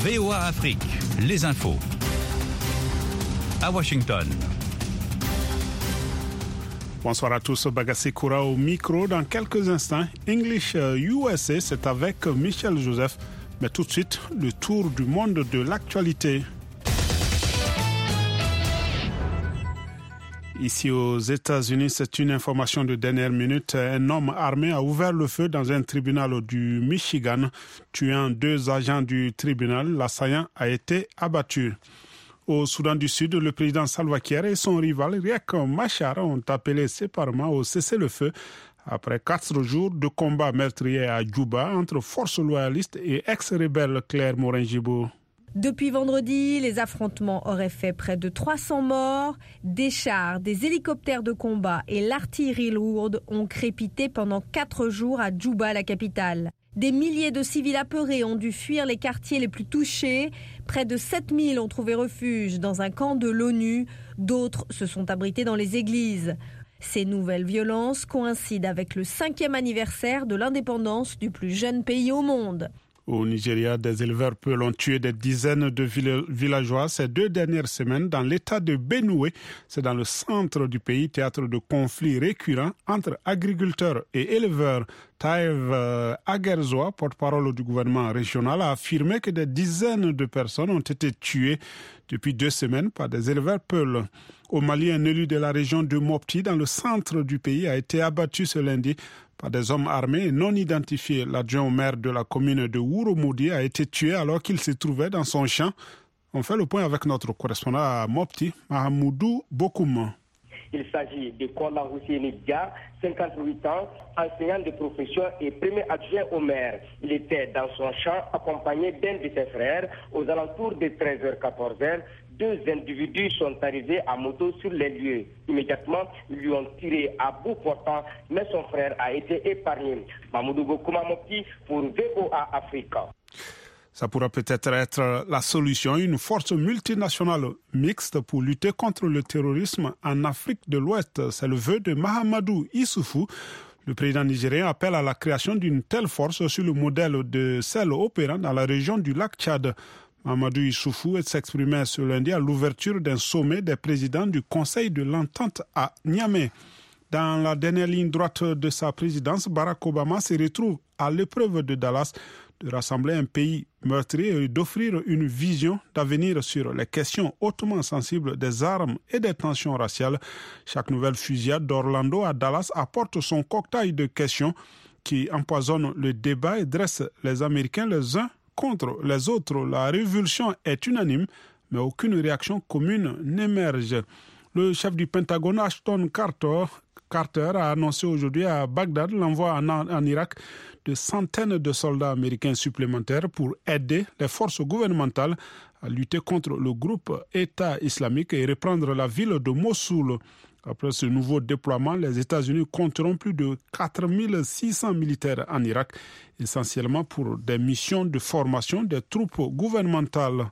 VOA Afrique, les infos. À Washington. Bonsoir à tous, Bagassi Koura au micro. Dans quelques instants, English USA, c'est avec Michel Joseph. Mais tout de suite, le tour du monde de l'actualité. Ici aux États-Unis, c'est une information de dernière minute. Un homme armé a ouvert le feu dans un tribunal du Michigan, tuant 2 agents du tribunal. L'assaillant a été abattu. Au Soudan du Sud, le président Salva Kiir et son rival Riek Machar ont appelé séparément au cessez-le-feu après 4 jours de combats meurtriers à Djouba entre forces loyalistes et ex-rebelles. Claire Morin-Gibault. Depuis vendredi, les affrontements auraient fait près de 300 morts. Des chars, des hélicoptères de combat et l'artillerie lourde ont crépité pendant 4 jours à Djouba, la capitale. Des milliers de civils apeurés ont dû fuir les quartiers les plus touchés. Près de 7000 ont trouvé refuge dans un camp de l'ONU. D'autres se sont abrités dans les églises. Ces nouvelles violences coïncident avec le 5e anniversaire de l'indépendance du plus jeune pays au monde. Au Nigeria, des éleveurs peuls ont tué des dizaines de villageois ces 2 dernières semaines dans l'état de Benue. C'est dans le centre du pays, théâtre de conflits récurrents entre agriculteurs et éleveurs. Taïv Aguerzoa, porte-parole du gouvernement régional, a affirmé que des dizaines de personnes ont été tuées depuis 2 semaines par des éleveurs peuls. Au Mali, un élu de la région de Mopti, dans le centre du pays, a été abattu ce lundi par des hommes armés et non identifiés. L'adjoint au maire de la commune de Wouromoudi a été tué alors qu'il se trouvait dans son champ. On fait le point avec notre correspondant à Mopti, Mahamoudou Bokoum. Il s'agit de Kola Husseini Dia, 58 ans, enseignant de profession et premier adjoint au maire. Il était dans son champ accompagné d'un de ses frères. Aux alentours de 13h-14h, 2 individus sont arrivés à moto sur les lieux. Immédiatement, ils lui ont tiré à bout portant, mais son frère a été épargné. Mamoudou Bokouma Mopti pour VOA Africa. Ça pourra peut-être être la solution, une force multinationale mixte pour lutter contre le terrorisme en Afrique de l'Ouest. C'est le vœu de Mahamadou Issoufou. Le président nigérien appelle à la création d'une telle force sur le modèle de celle opérant dans la région du lac Tchad. Mahamadou Issoufou s'exprimait ce lundi à l'ouverture d'un sommet des présidents du Conseil de l'Entente à Niamey. Dans la dernière ligne droite de sa présidence, Barack Obama se retrouve à l'épreuve de Dallas de rassembler un pays meurtri et d'offrir une vision d'avenir sur les questions hautement sensibles des armes et des tensions raciales. Chaque nouvelle fusillade d'Orlando à Dallas apporte son cocktail de questions qui empoisonnent le débat et dresse les Américains les uns contre les autres. La révulsion est unanime, mais aucune réaction commune n'émerge. Le chef du Pentagone, Ashton Carter, a annoncé aujourd'hui à Bagdad l'envoi en Irak de centaines de soldats américains supplémentaires pour aider les forces gouvernementales à lutter contre le groupe État islamique et reprendre la ville de Mossoul. Après ce nouveau déploiement, les États-Unis compteront plus de 4600 militaires en Irak, essentiellement pour des missions de formation des troupes gouvernementales.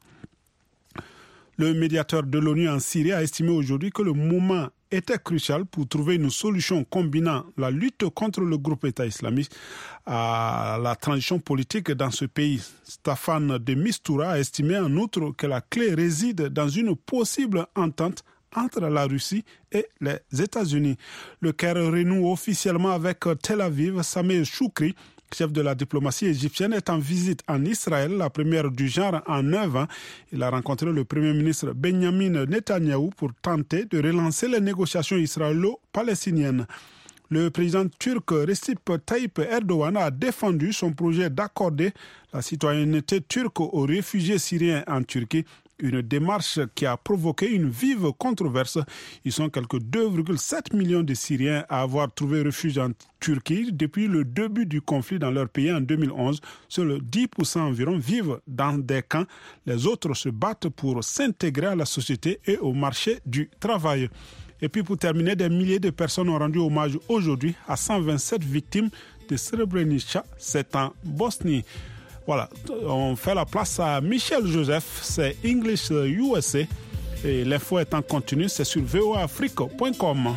Le médiateur de l'ONU en Syrie a estimé aujourd'hui que le moment était crucial pour trouver une solution combinant la lutte contre le groupe État islamique à la transition politique dans ce pays. Staffan de Mistura a estimé en outre que la clé réside dans une possible entente entre la Russie et les États-Unis. Le Caire renoue officiellement avec Tel Aviv. Sameh Choukri, chef de la diplomatie égyptienne, est en visite en Israël, la première du genre en 9 ans. Il a rencontré le Premier ministre Benjamin Netanyahou pour tenter de relancer les négociations israélo-palestiniennes. Le président turc Recep Tayyip Erdogan a défendu son projet d'accorder la citoyenneté turque aux réfugiés syriens en Turquie. Une démarche qui a provoqué une vive controverse. Ils sont quelques 2,7 millions de Syriens à avoir trouvé refuge en Turquie depuis le début du conflit dans leur pays en 2011. Seuls 10% environ vivent dans des camps. Les autres se battent pour s'intégrer à la société et au marché du travail. Et puis pour terminer, des milliers de personnes ont rendu hommage aujourd'hui à 127 victimes de Srebrenica. C'est en Bosnie. Voilà, on fait la place à Michel Joseph, c'est English USA et l'info est en continu, c'est sur voaafrique.com.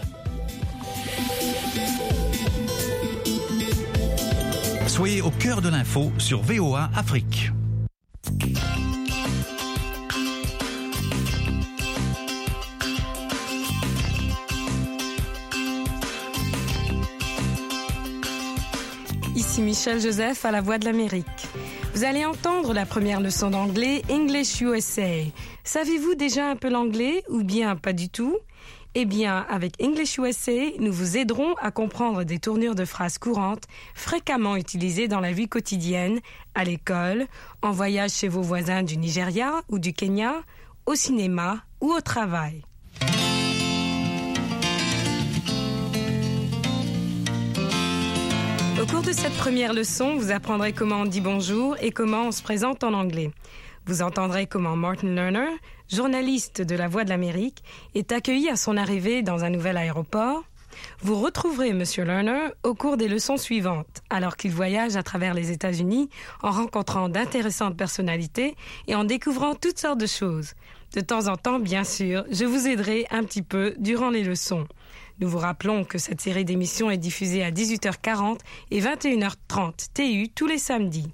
Soyez au cœur de l'info sur VOA Afrique. ici Michel Joseph à la Voix de l'Amérique. Vous allez entendre la première leçon d'anglais English USA. Savez-vous déjà un peu l'anglais ou bien pas du tout? Eh bien, avec English USA, nous vous aiderons à comprendre des tournures de phrases courantes fréquemment utilisées dans la vie quotidienne, à l'école, en voyage chez vos voisins du Nigeria ou du Kenya, au cinéma ou au travail. Au cours de cette première leçon, vous apprendrez comment on dit bonjour et comment on se présente en anglais. Vous entendrez comment Martin Lerner, journaliste de La Voix de l'Amérique, est accueilli à son arrivée dans un nouvel aéroport. Vous retrouverez M. Lerner au cours des leçons suivantes, alors qu'il voyage à travers les États-Unis en rencontrant d'intéressantes personnalités et en découvrant toutes sortes de choses. De temps en temps, bien sûr, je vous aiderai un petit peu durant les leçons. Nous vous rappelons que cette série d'émissions est diffusée à 18h40 et 21h30 TU tous les samedis.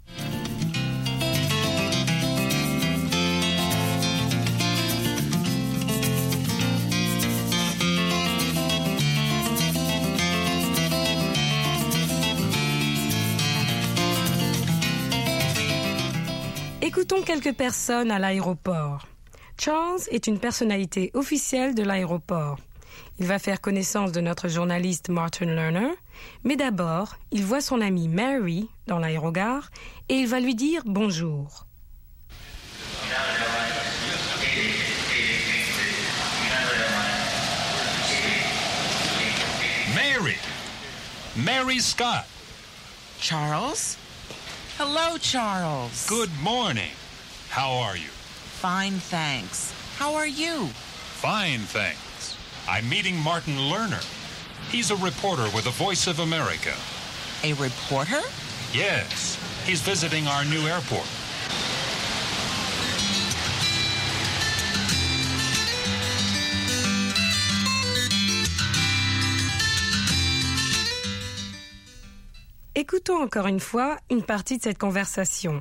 Écoutons quelques personnes à l'aéroport. Charles est une personnalité officielle de l'aéroport. Il va faire connaissance de notre journaliste Martin Lerner, mais d'abord, il voit son amie Mary dans l'aérogare et il va lui dire bonjour. Mary Scott. Charles? Hello, Charles. Good morning. How are you? Fine, thanks. How are you? Fine, thanks. I'm meeting Martin Lerner. He's a reporter with the Voice of America. A reporter? Yes, he's visiting our new airport. Écoutons encore une fois une partie de cette conversation.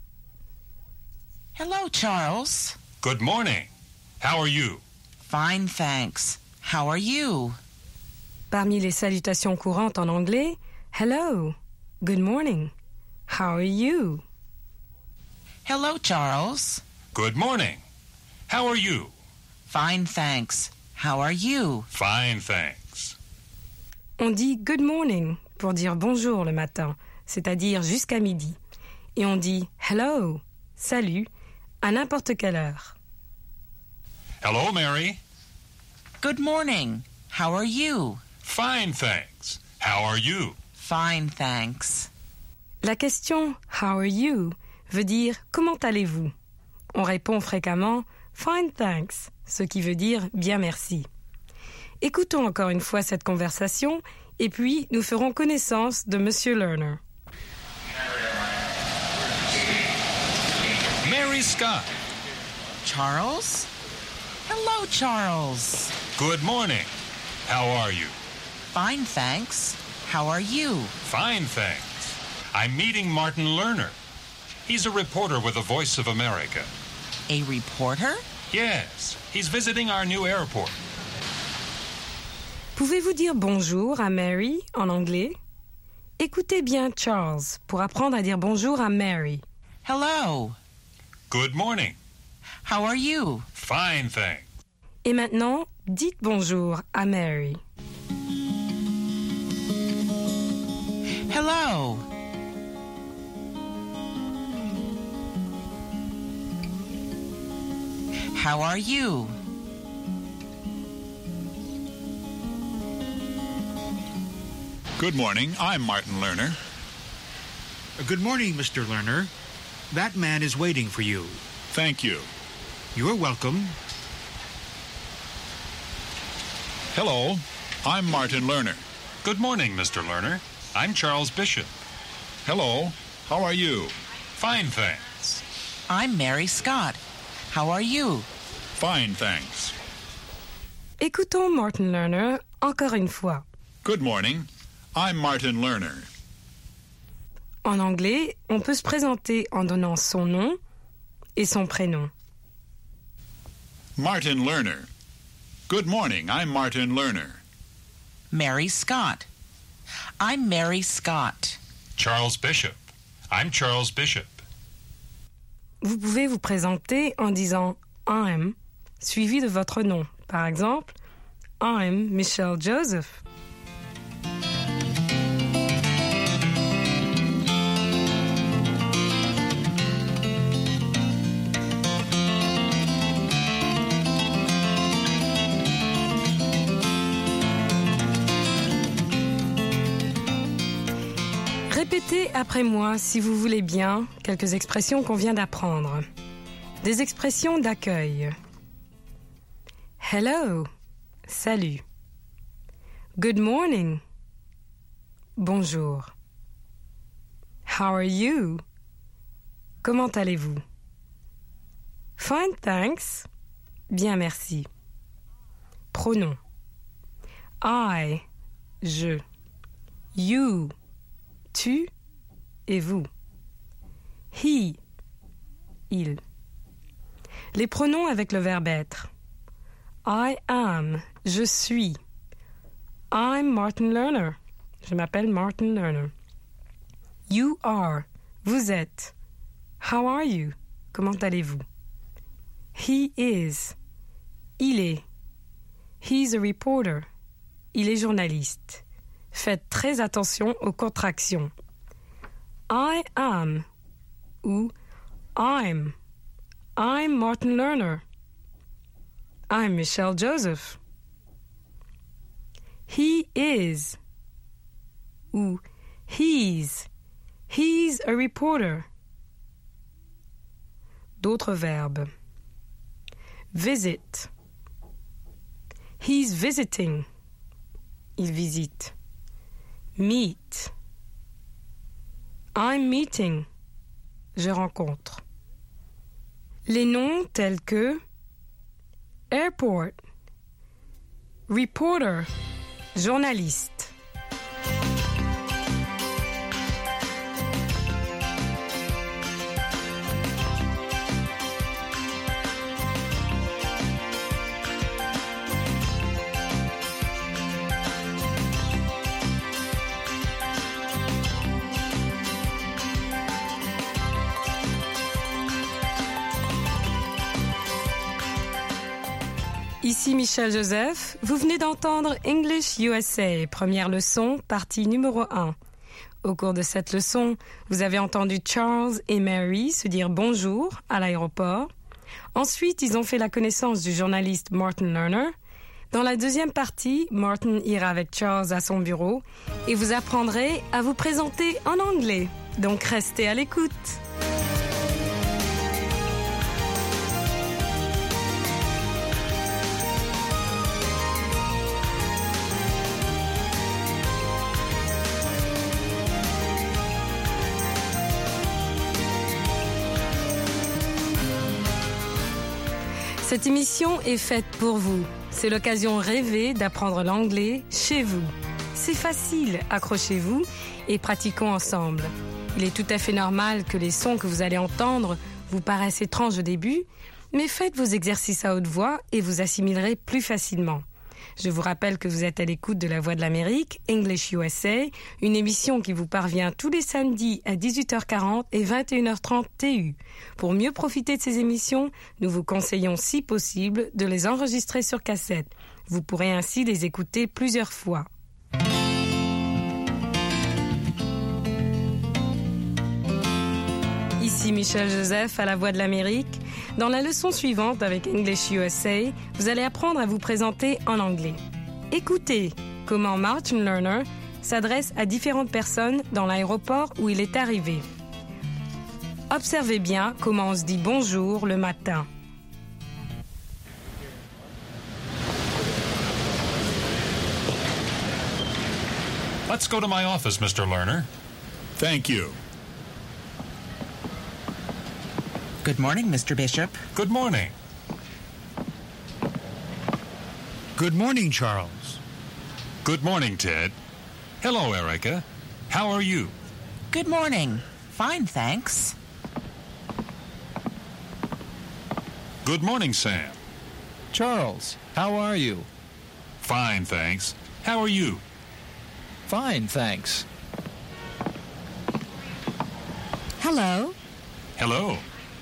Hello, Charles. Good morning. How are you? Fine, thanks. How are you? Parmi les salutations courantes en anglais, hello, good morning, how are you? Hello, Charles. Good morning. How are you? Fine, thanks. How are you? Fine, thanks. On dit good morning pour dire bonjour le matin, c'est-à-dire jusqu'à midi. Et on dit hello, salut, à n'importe quelle heure. Hello, Mary. Good morning. How are you? Fine, thanks. How are you? Fine, thanks. La question « How are you ?» veut dire « Comment allez-vous ?» On répond fréquemment « Fine, thanks », ce qui veut dire « Bien, merci ». Écoutons encore une fois cette conversation et puis nous ferons connaissance de M. Lerner. Mary Scott. Charles? Hello, Charles. Good morning. How are you? Fine, thanks. How are you? Fine, thanks. I'm meeting Martin Lerner. He's a reporter with the Voice of America. A reporter? Yes, he's visiting our new airport. Pouvez-vous dire bonjour à Mary en anglais? Écoutez bien Charles pour apprendre à dire bonjour à Mary. Hello. Good morning. How are you? Fine, thanks. Et maintenant, dites bonjour à Mary. Hello. How are you? Good morning. I'm Martin Lerner. Good morning, Mr. Lerner. That man is waiting for you. Thank you. You're welcome. Hello. I'm Martin Lerner. Good morning, Mr. Lerner. I'm Charles Bishop. Hello. How are you? Fine, thanks. I'm Mary Scott. How are you? Fine, thanks. Écoutons Martin Lerner encore une fois. Good morning. I'm Martin Lerner. En anglais, on peut se présenter en donnant son nom et son prénom. Martin Lerner. Good morning. I'm Martin Lerner. Mary Scott. I'm Mary Scott. Charles Bishop. I'm Charles Bishop. Vous pouvez vous présenter en disant I'm, suivi de votre nom. Par exemple, I'm Michelle Joseph. Répétez après moi, si vous voulez bien, quelques expressions qu'on vient d'apprendre. Des expressions d'accueil. Hello, salut. Good morning, bonjour. How are you? Comment allez-vous? Fine, thanks. Bien, merci. Pronoms. I, je. You, tu et vous. He, il. Les pronoms avec le verbe être. I am, je suis. I'm Martin Lerner. Je m'appelle Martin Lerner. You are, vous êtes. How are you? Comment allez-vous? He is, il est. He's a reporter. Il est journaliste. Faites très attention aux contractions. I am ou I'm Martin Lerner. I'm Michelle Joseph. He is ou he's a reporter. D'autres verbes. Visit. He's visiting. Il visite. Meet. I'm meeting. Je rencontre. Les noms tels que airport, reporter, journaliste. Ici Michelle Joseph, vous venez d'entendre English USA, première leçon, partie numéro 1. Au cours de cette leçon, vous avez entendu Charles et Mary se dire bonjour à l'aéroport. Ensuite, ils ont fait la connaissance du journaliste Martin Lerner. Dans la deuxième partie, Martin ira avec Charles à son bureau et vous apprendrez à vous présenter en anglais. Donc restez à l'écoute. Cette émission est faite pour vous. C'est l'occasion rêvée d'apprendre l'anglais chez vous. C'est facile, accrochez-vous et pratiquons ensemble. Il est tout à fait normal que les sons que vous allez entendre vous paraissent étranges au début, mais faites vos exercices à haute voix et vous assimilerez plus facilement. Je vous rappelle que vous êtes à l'écoute de La Voix de l'Amérique, English USA, une émission qui vous parvient tous les samedis à 18h40 et 21h30 TU. Pour mieux profiter de ces émissions, nous vous conseillons, si possible, de les enregistrer sur cassette. Vous pourrez ainsi les écouter plusieurs fois. Ici Michelle Joseph à La Voix de l'Amérique. Dans la leçon suivante avec English USA, vous allez apprendre à vous présenter en anglais. Écoutez comment Martin Lerner s'adresse à différentes personnes dans l'aéroport où il est arrivé. Observez bien comment on se dit bonjour le matin. Let's go to my office, Mr. Lerner. Thank you. Good morning, Mr. Bishop. Good morning. Good morning, Charles. Good morning, Ted. Hello, Erica. How are you? Good morning. Fine, thanks. Good morning, Sam. Charles, how are you? Fine, thanks. How are you? Fine, thanks. Hello. Hello.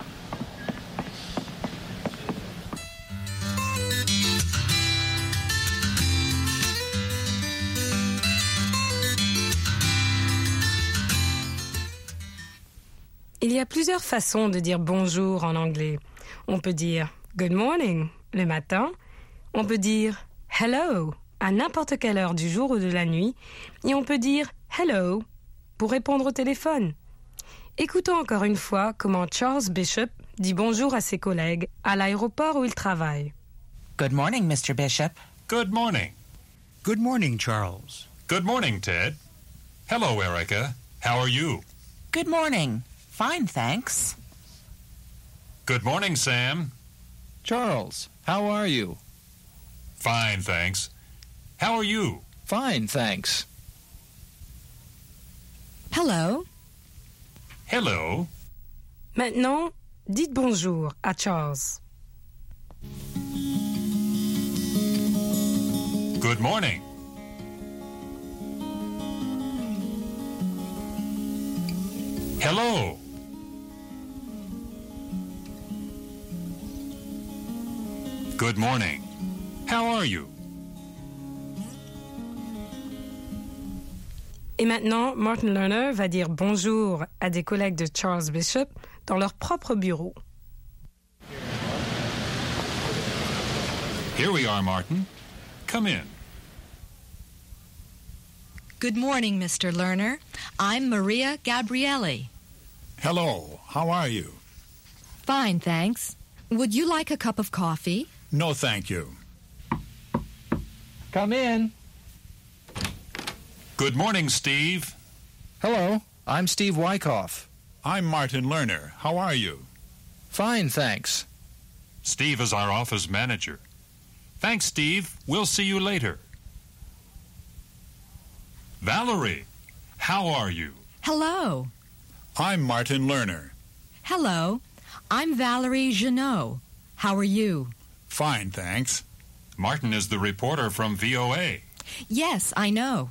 Il y a plusieurs façons de dire bonjour en anglais. On peut dire good morning le matin. On peut dire hello à n'importe quelle heure du jour ou de la nuit. Et on peut dire hello pour répondre au téléphone. Écoutons encore une fois comment Charles Bishop dit bonjour à ses collègues à l'aéroport où il travaille. Good morning, Mr. Bishop. Good morning. Good morning, Charles. Good morning, Ted. Hello, Erica. How are you? Good morning. Fine, thanks. Good morning, Sam. Charles, how are you? Fine, thanks. How are you? Fine, thanks. Hello. Hello. Maintenant, dites bonjour à Charles. Good morning. Hello. Good morning. How are you? Et maintenant, Martin Lerner va dire bonjour à des collègues de Charles Bishop dans leur propre bureau. Here we are, Martin. Come in. Good morning, Mr. Lerner. I'm Maria Gabrielli. Hello, how are you? Fine, thanks. Would you like a cup of coffee? No, thank you. Come in. Good morning, Steve. Hello, I'm Steve Wyckoff. I'm Martin Lerner. How are you? Fine, thanks. Steve is our office manager. Thanks, Steve. We'll see you later. Valerie, how are you? Hello. I'm Martin Lerner. Hello. I'm Valerie Jeannot. How are you? Fine, thanks. Martin is the reporter from VOA. Yes, I know.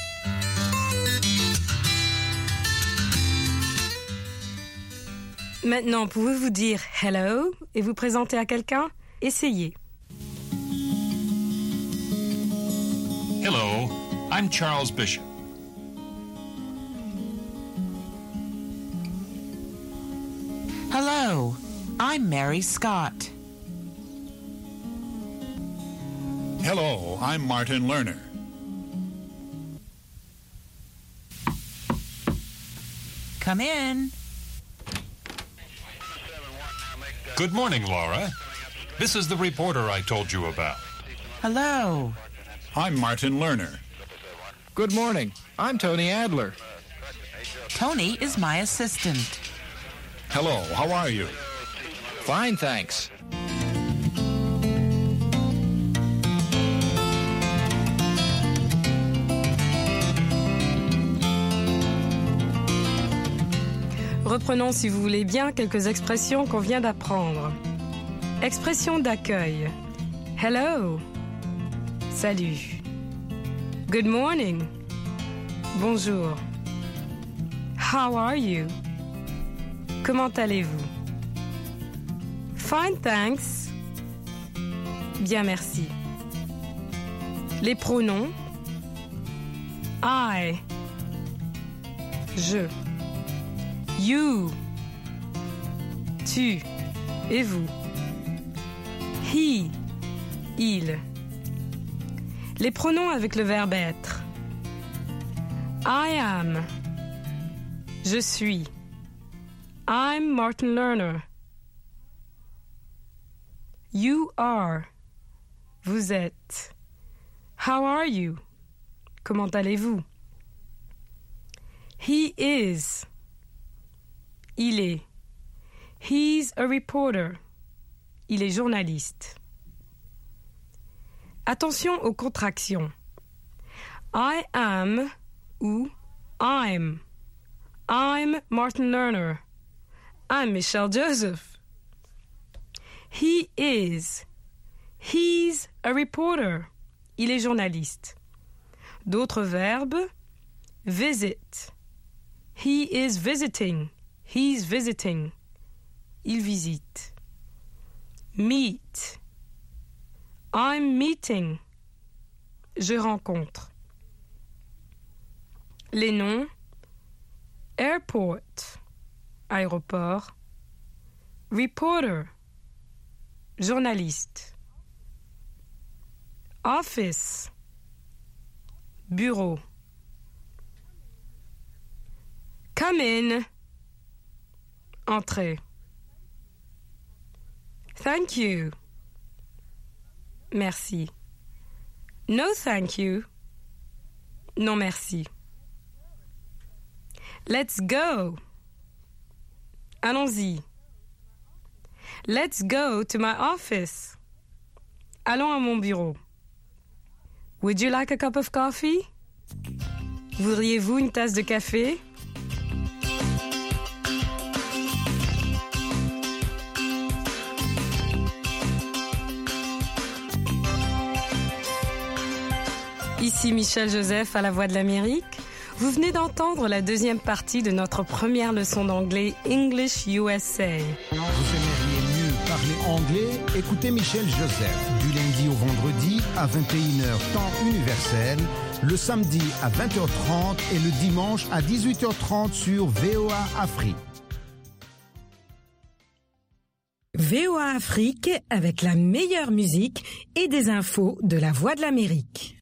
Maintenant, pouvez-vous dire hello et vous présenter à quelqu'un? Essayez. Hello, I'm Charles Bishop. Hello, I'm Mary Scott. Hello, I'm Martin Lerner. Come in. Good morning, Laura. This is the reporter I told you about. Hello. I'm Martin Lerner. Good morning. I'm Tony Adler. Tony is my assistant. Hello, how are you? Fine, thanks. Reprenons, si vous voulez bien, quelques expressions qu'on vient d'apprendre. Expression d'accueil. Hello. Salut. Good morning. Bonjour. How are you? Comment allez-vous? Fine, thanks. Bien, merci. Les pronoms. I. Je. You. Tu. Et vous. He. Il. Les pronoms avec le verbe être. I am. Je suis. I'm Martin Lerner. You are. Vous êtes. How are you? Comment allez-vous? He is. Il est. He's a reporter. Il est journaliste. Attention aux contractions. I am ou I'm. I'm Martin Lerner. I'm Michelle Joseph. He is. He's a reporter. Il est journaliste. D'autres verbes. Visit. He is visiting. He's visiting. Il visite. Meet. I'm meeting. Je rencontre. Les noms. Airport. Aéroport. Reporter. Journaliste. Office. Bureau. Come in. Entrez. Thank you. Merci. No thank you. Non merci. Let's go. Allons-y. Let's go to my office. Allons à mon bureau. Would you like a cup of coffee? Voudriez-vous une tasse de café? Ici Michel Joseph à la Voix de l'Amérique. Vous venez d'entendre la deuxième partie de notre première leçon d'anglais English USA. Vous aimeriez mieux parler anglais? Écoutez Michel Joseph du lundi au vendredi à 21h temps universel, le samedi à 20h30 et le dimanche à 18h30 sur VOA Afrique. VOA Afrique avec la meilleure musique et des infos de la Voix de l'Amérique.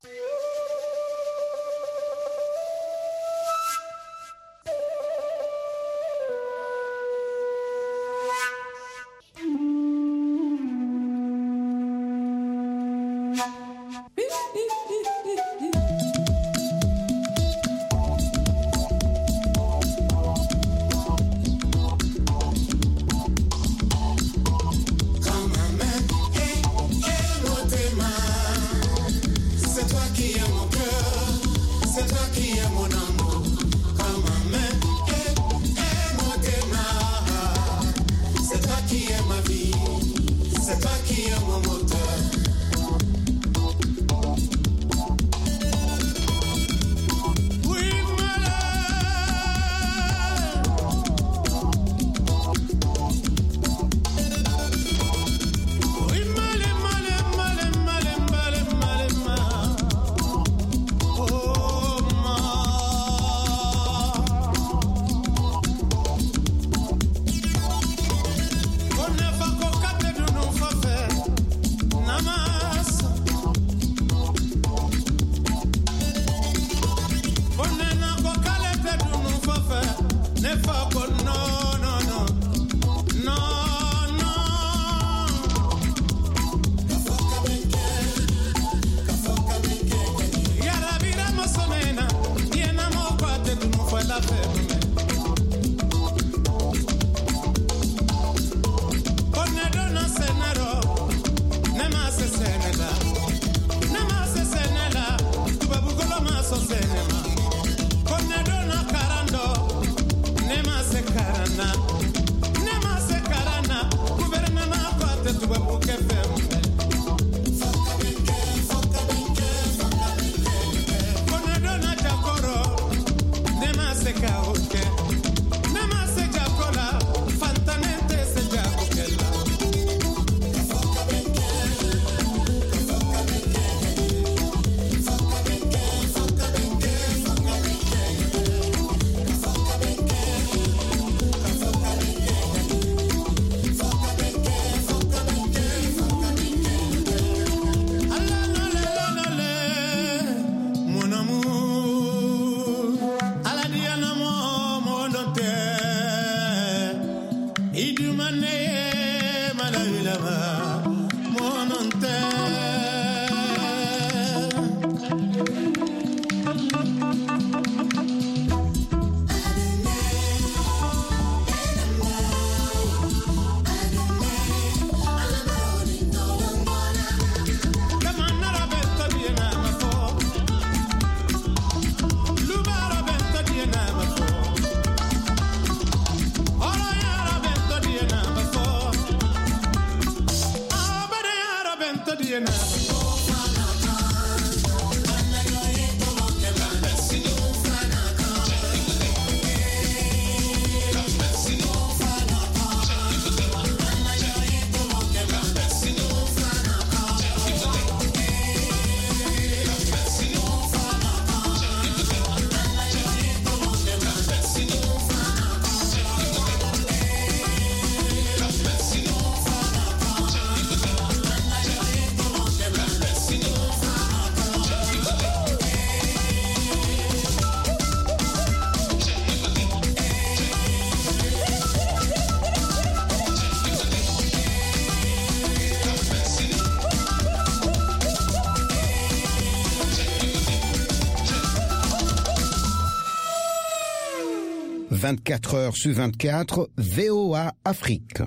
24 heures sur 24, VOA Afrique.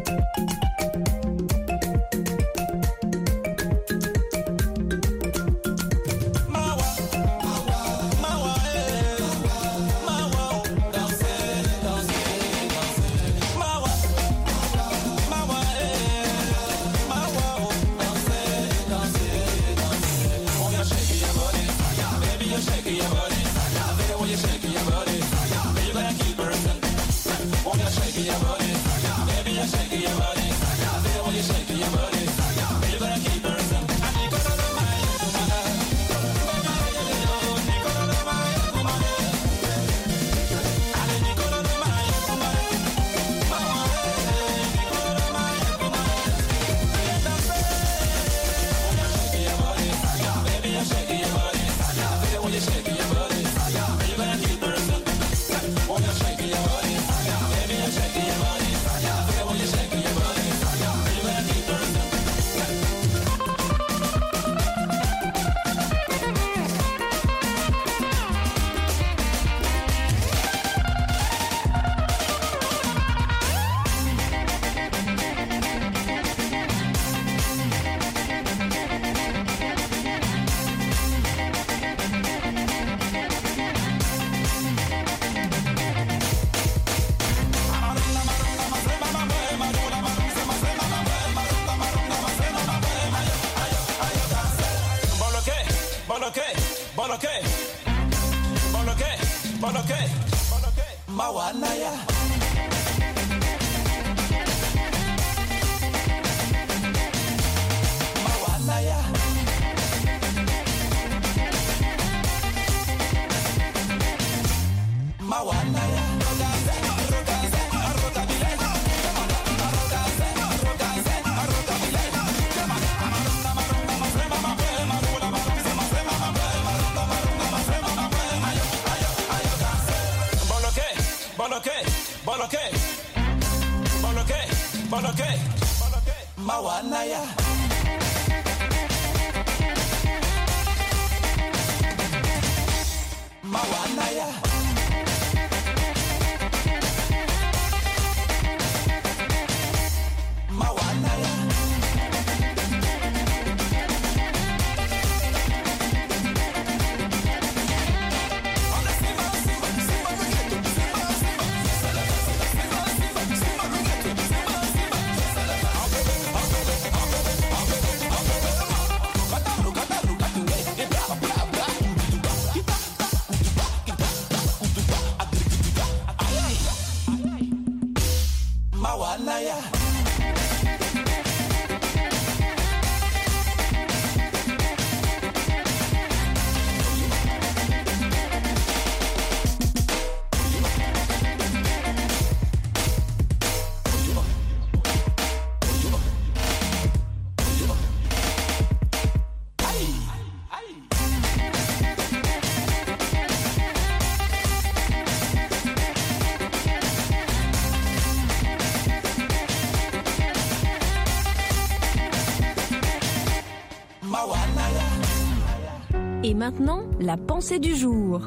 Et maintenant, la pensée du jour.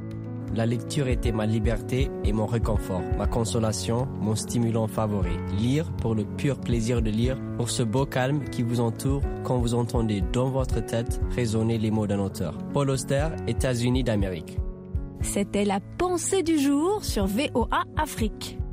La lecture était ma liberté et mon réconfort, ma consolation, mon stimulant favori. Lire pour le pur plaisir de lire, pour ce beau calme qui vous entoure quand vous entendez dans votre tête résonner les mots d'un auteur. Paul Auster, États-Unis d'Amérique. C'était la pensée du jour sur VOA Afrique.